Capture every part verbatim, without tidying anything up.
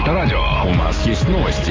Авторадио. У нас есть новости.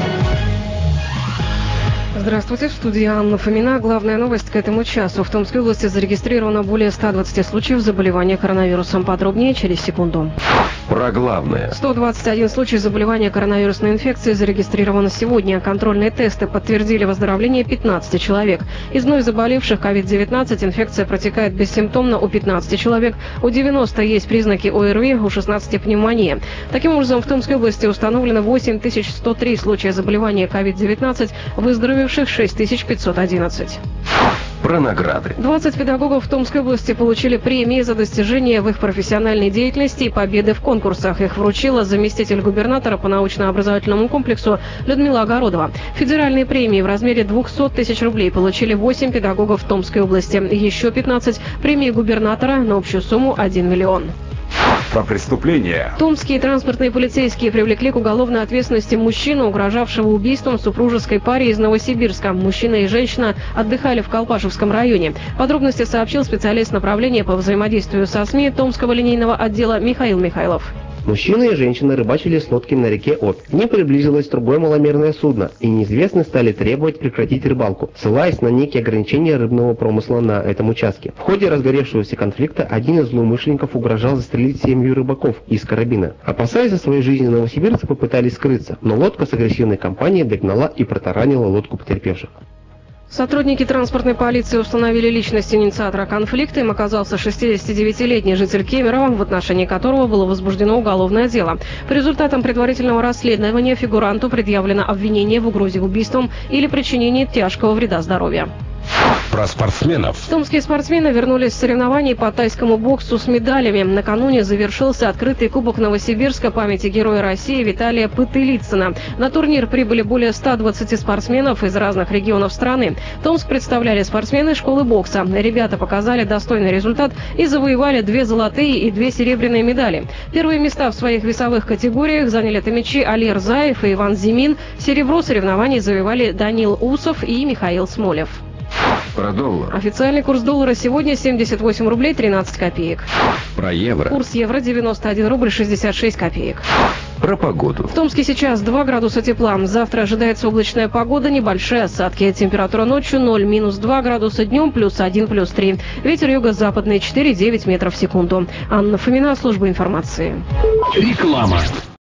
Здравствуйте, в студии Анна Фомина. Главная новость к этому часу. В Томской области зарегистрировано более ста двадцати случаев заболевания коронавирусом. Подробнее через секунду. Про главное. сто двадцать один случай заболевания коронавирусной инфекцией зарегистрировано сегодня. Контрольные тесты подтвердили выздоровление пятнадцати человек. Из вновь заболевших ковид девятнадцать инфекция протекает бессимптомно у пятнадцати человек. У девяноста есть признаки ОРВИ, у шестнадцати пневмония. Таким образом, в Томской области установлено восемь тысяч сто три случая заболевания ковид девятнадцать, выздоровевших шесть тысяч пятьсот одиннадцать. Про награды. двадцать педагогов в Томской области получили премии за достижения в их профессиональной деятельности и победы в конкурсах. Их вручила заместитель губернатора по научно-образовательному комплексу Людмила Огородова. Федеральные премии в размере двухсот тысяч рублей получили восемь педагогов в Томской области. Еще пятнадцать премии губернатора на общую сумму один миллион. Про преступления. Томские транспортные полицейские привлекли к уголовной ответственности мужчину, угрожавшего убийством супружеской паре из Новосибирска. Мужчина и женщина отдыхали в Колпашевском районе. Подробности сообщил специалист направления по взаимодействию со СМИ Томского линейного отдела Михаил Михайлов. Мужчина и женщина рыбачили с лодками на реке Обь. К ним приблизилось другое маломерное судно, и неизвестные стали требовать прекратить рыбалку, ссылаясь на некие ограничения рыбного промысла на этом участке. В ходе разгоревшегося конфликта один из злоумышленников угрожал застрелить семью рыбаков из карабина. Опасаясь за свою жизнь, новосибирцы попытались скрыться, но лодка с агрессивной компанией догнала и протаранила лодку потерпевших. Сотрудники транспортной полиции установили личность инициатора конфликта. Им оказался шестидесятидевятилетний житель Кемерово, в отношении которого было возбуждено уголовное дело. По результатам предварительного расследования фигуранту предъявлено обвинение в угрозе убийством или причинении тяжкого вреда здоровью. Про спортсменов. Томские спортсмены вернулись с соревнований по тайскому боксу с медалями. Накануне завершился открытый кубок Новосибирска памяти Героя России Виталия Пытылицына. На турнир прибыли более ста двадцати спортсменов из разных регионов страны. Томск представляли спортсмены школы бокса. Ребята показали достойный результат и завоевали две золотые и две серебряные медали. Первые места в своих весовых категориях заняли томичи Али Рзаев и Иван Зимин. Серебро соревнований завоевали Данил Усов и Михаил Смолев. Про доллар. Официальный курс доллара сегодня семьдесят восемь рублей тринадцать копеек. Про евро. Курс евро девяносто один рубль шестьдесят шесть копеек. Про погоду. В Томске сейчас два градуса тепла. Завтра ожидается облачная погода, небольшие осадки. Температура ночью ноль минус два градуса, днем плюс один плюс три. Ветер юго-западный четыре-девять метров в секунду. Анна Фомина, служба информации. Реклама.